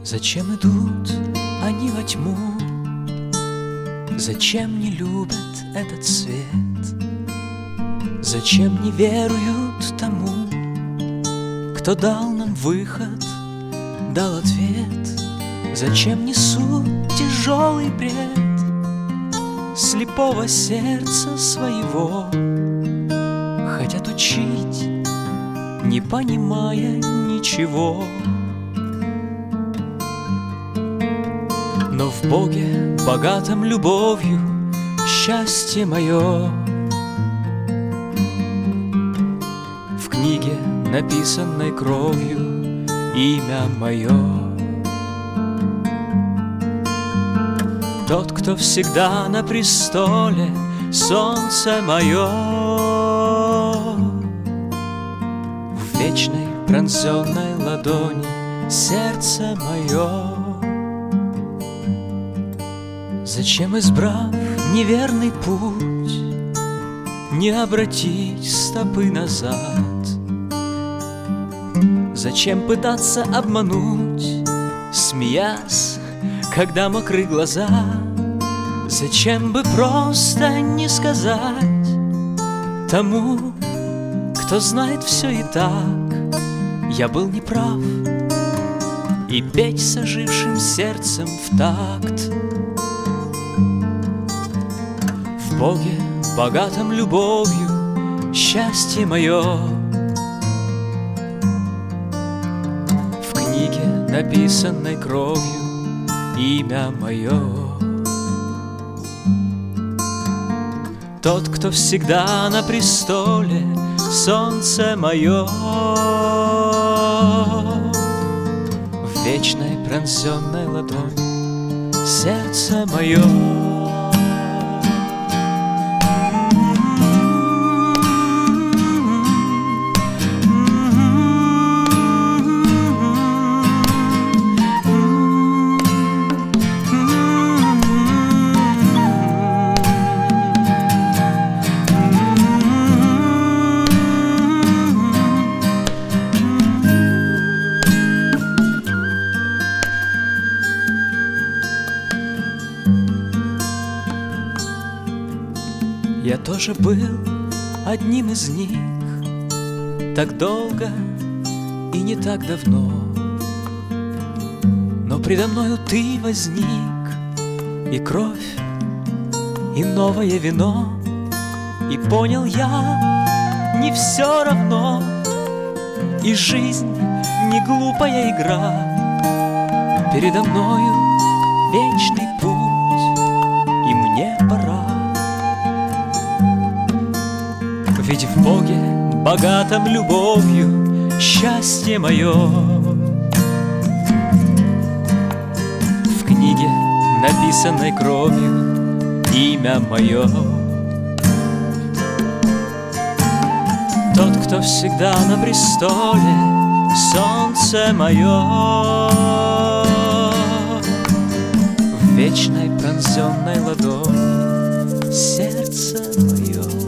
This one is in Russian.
Зачем идут они во тьму? Зачем не любят этот свет? Зачем не веруют тому, кто дал нам выход, дал ответ? Зачем несут тяжелый бред слепого сердца своего? Хотят учить, не понимая ничего. Но в Боге, богатом любовью, счастье мое. В книге, написанной кровью, имя мое. Тот, кто всегда на престоле, солнце мое. В вечной пронзенной ладони сердце мое. Зачем, избрав неверный путь, не обратить стопы назад? Зачем пытаться обмануть, смеясь, когда мокры глаза? Зачем бы просто не сказать тому, кто знает все и так? Я был неправ, и петь с ожившим сердцем в такт. В Боге, богатом любовью, счастье мое. В книге, написанной кровью, имя мое. Тот, кто всегда на престоле, солнце мое. В вечной пронзенной ладони сердце мое. Я тоже был одним из них так долго и не так давно. Но предо мною ты возник, и кровь, и новое вино. И понял я, не все равно, и жизнь не глупая игра. Передо мною вечный путь, и мне пора. Ведь в Боге, богатом любовью, счастье мое. В книге, написанной кровью, имя мое. Тот, кто всегда на престоле, солнце мое. В вечной пронзенной ладони сердце мое.